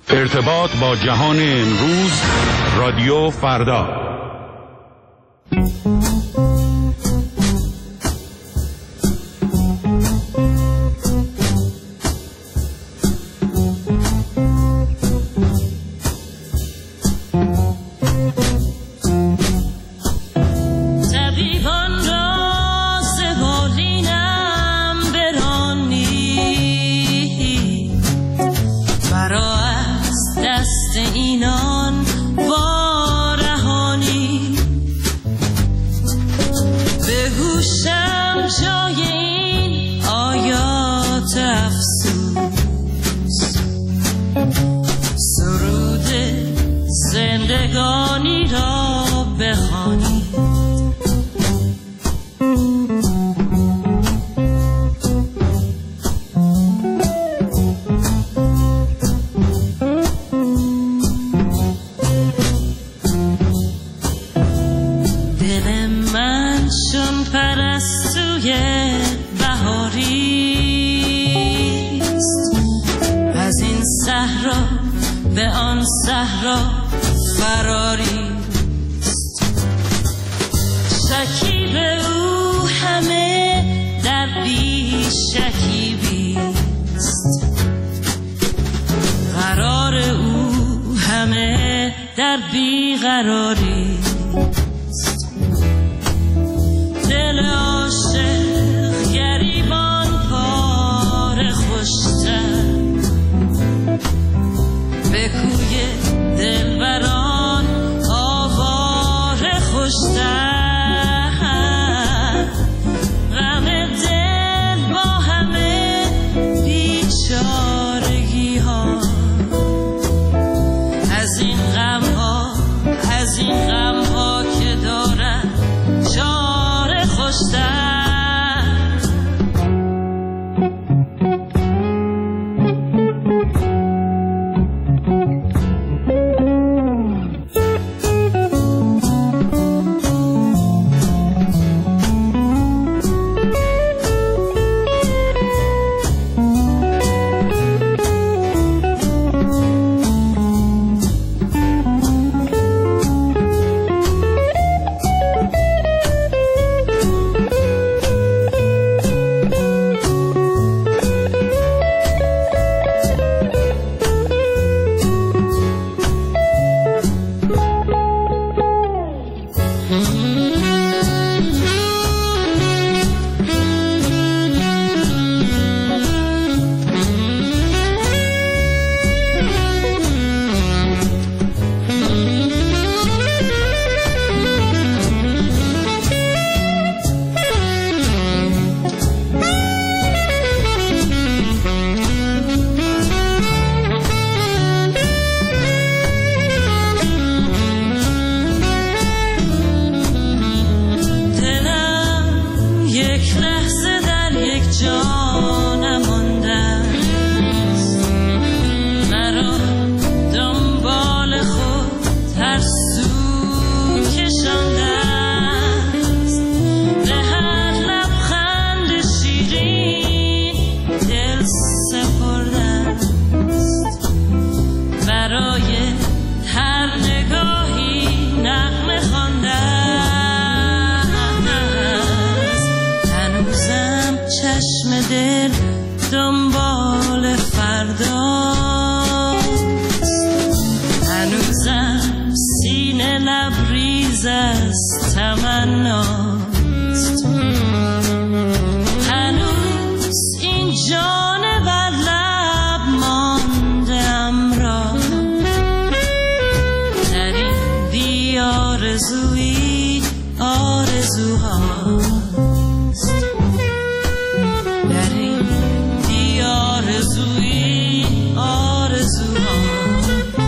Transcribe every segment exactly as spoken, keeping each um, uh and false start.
ارتباط با جهان امروز، رادیو فردا.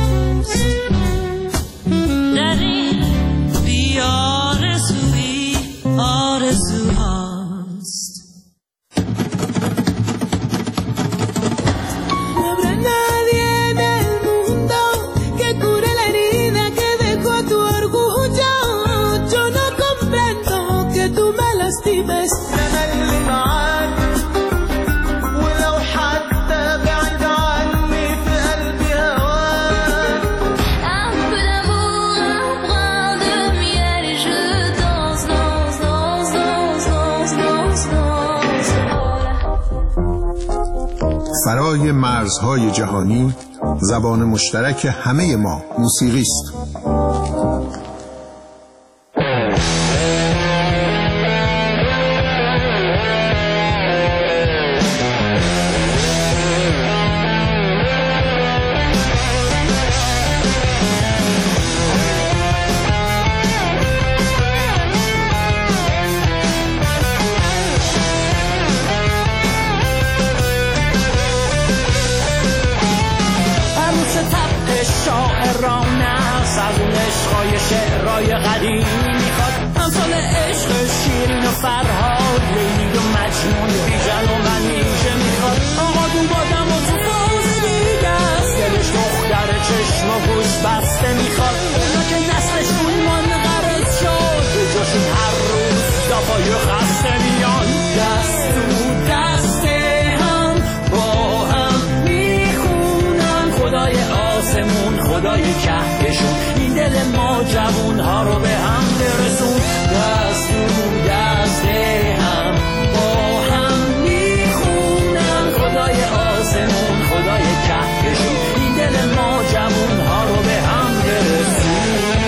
در این بیار زوی فرای مرزهای جهانی زبان مشترک همه ما موسیقی است. شعرهای قدیم میخواد امثال عشق شیرین و فرهاد، لیلی و مجنون، بیژن و منیژه میخواد. آقا دون بادم و تو باز دیگه است، دلش دختر چشم و گوش بسته میخواد. اونا که نسلشون منقرض شد، به جاشون هر روز دافای خسته میان. دست تو دست هم با هم میخونن خدای آسمون خدای کهکشون، این دل ما جوون ها رو به هم برسون. دست تو دست هم با هم میخونن خدای آسمون خدای کهکشون، این دل ما جوون ها رو به هم برسون.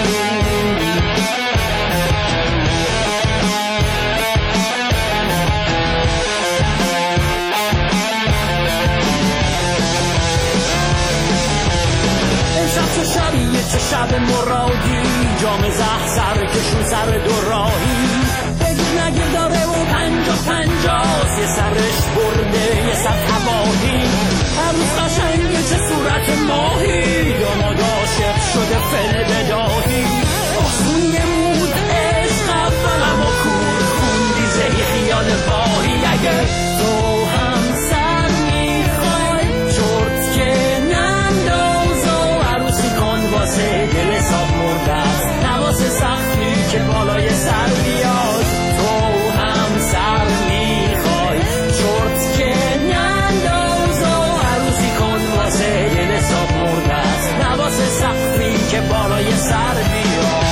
تو شبیه چه شب مرادی، جام زهر سر کشون سر دو راهی، بگیر نگیر داره و پنجا پنجاست، یه سرش برده یه سر تباهی. هر روز قشنگه چه صورت ماهی، داماد عاشق شده فل بداهی. آسون نمود عشق اولم و کور خوندی زهی خیال باهی. اگه تو هم سر میخوای چرت که ننداز و عروسی کن واسه دل حساب مرده است، نواسه سختی که بالای سر بیاد. تو هم سر میخوای چرت که ننداز و عروسی کن واسه دل حساب مرده است، نواسه سختی که بالای سر بیاد.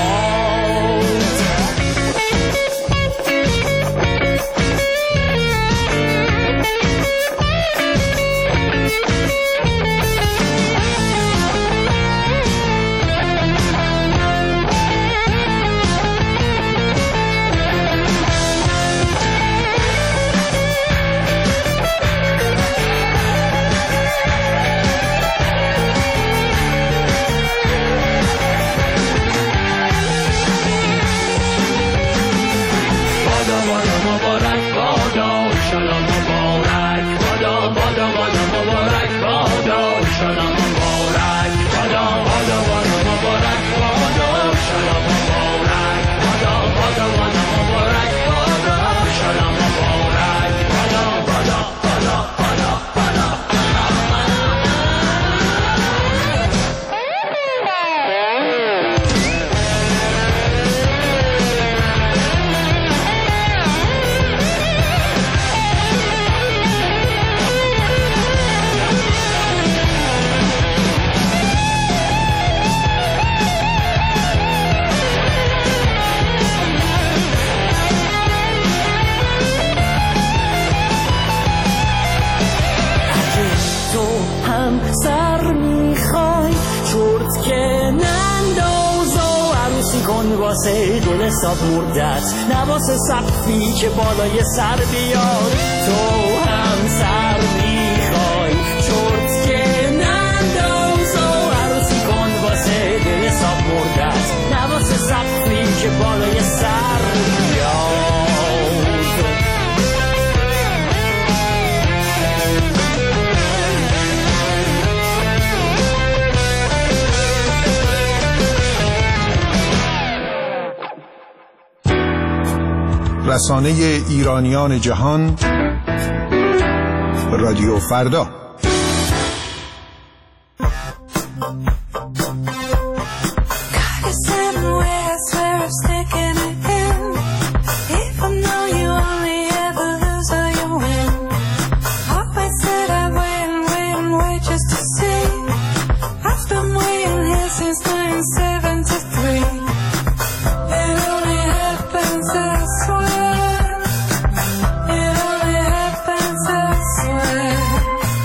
واسه دل حساب مردت، نواسه سقفی که بالای سر بیاد. تو هم سر میخوای چرت که ننداز و عروسی کن واسه دل حساب مردت، نواسه سقفی که بالای سر بیاد. رسانه ایرانیان جهان، رادیو فردا. It only happens elsewhere.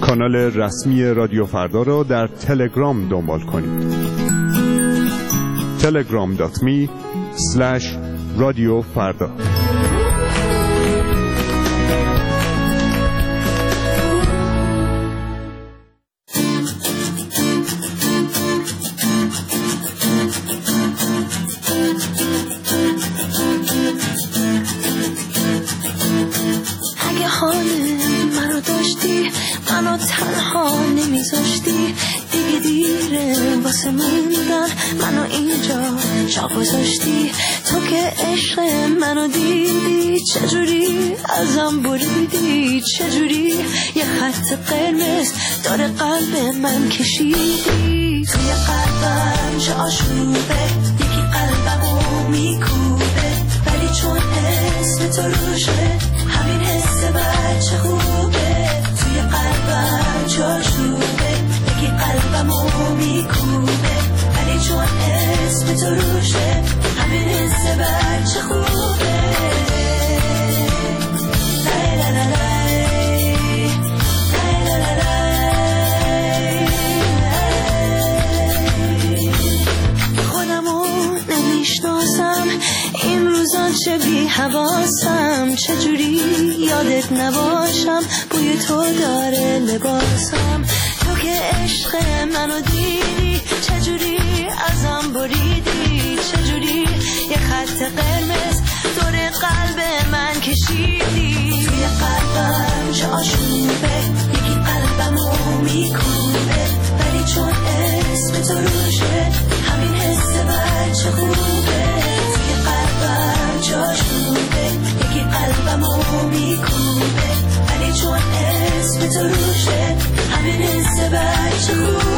کانال رسمی رادیو فردا را در تلگرام دنبال کنید. تلگرام دات می اسلش رادیو فردا. اگه حال منو داشتی، منو تنها نمیذاشتی، دیگه دیره واسه موندن، منو اینجا جا گذاشتی. تو که عشق منو دیدی، چجوری ازم بریدی، چجوری یه خط قرمز داره قلب من کشیدی. توی قلبم چه آشوبه، یکی قلبمو میکوبه، ولی چون اسم تو روشه همین حس بچه خوبه. توی قلبم چه آشوبه، یکی قلبمو میکوبه، ولی چون اسم تو روشه همین حس بچه خوبه. لای لای لای لای لای لای. خودمو نمیشناسم این روزا، چه بی حواسم، چجوری یادت نباشم، بوی تو داره لباسم. تو که عشق منو دیدی، چجوری ازم بریدی، چجوری یه خط قرمز دور قلب من کشیدی. توی قلبم چه آشوبه، یکی قلبمو میکوبه، ولی چون اسم تو روشه همین حس بچه خوبه. توی قلبم چه آشوبه، یکی قلبمو میکوبه، ولی چون اسم تو روشه همین حس بچه خوبه.